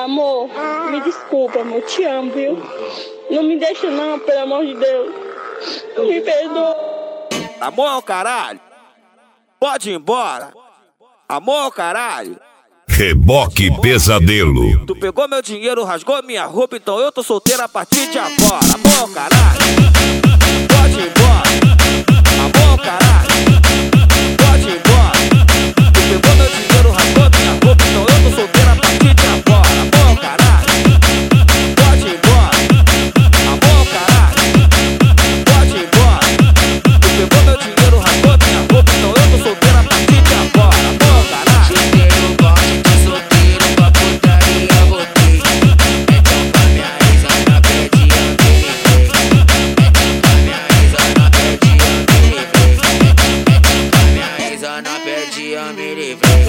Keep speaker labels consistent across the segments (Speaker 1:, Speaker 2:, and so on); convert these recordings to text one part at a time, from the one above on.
Speaker 1: Amor, me desculpa, amor, te amo, viu? Não me deixa não, pelo amor de Deus. Me perdoa.
Speaker 2: Amor, caralho. Pode ir embora. Amor, caralho.
Speaker 3: Reboque Pesadelo.
Speaker 2: Tu pegou meu dinheiro, rasgou minha roupa, então eu tô solteira a partir de agora. Amor, caralho. Pode ir embora. Amor, caralho. Pode ir embora. Tu pegou meu dinheiro, rasgou minha roupa, então eu tô solteira a partir de agora. Amor, caralho. Pode ir embora. Amor, caralho. Pode ir embora. Tu pegou meu dinheiro, rasgou minha roupa, então eu tô solteira a partir de agora. Amor, caralho.
Speaker 4: Cheguei no bote, tô solteiro, pra putaria voltei. Então pra minha ex, na pede a me livrei. Então pra minha ex, na pede a me livrei. Então pra minha ex, na pede a me livrei.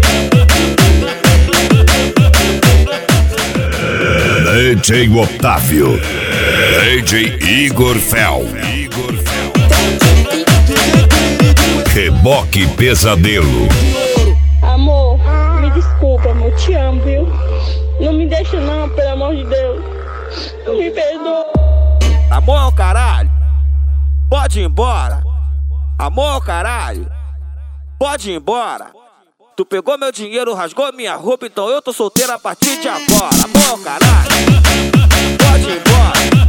Speaker 3: DJ Otávio. DJ Igor Fel. Reboque Pesadelo.
Speaker 1: Amor, me desculpa, amor, te amo, viu? Não me deixa não, pelo amor de Deus. Me perdoa.
Speaker 2: Amor, caralho. Pode ir embora. Amor, caralho. Pode ir embora. Tu pegou meu dinheiro, rasgou minha roupa, então eu tô solteira a partir de agora. Amor, caralho. Pode ir embora.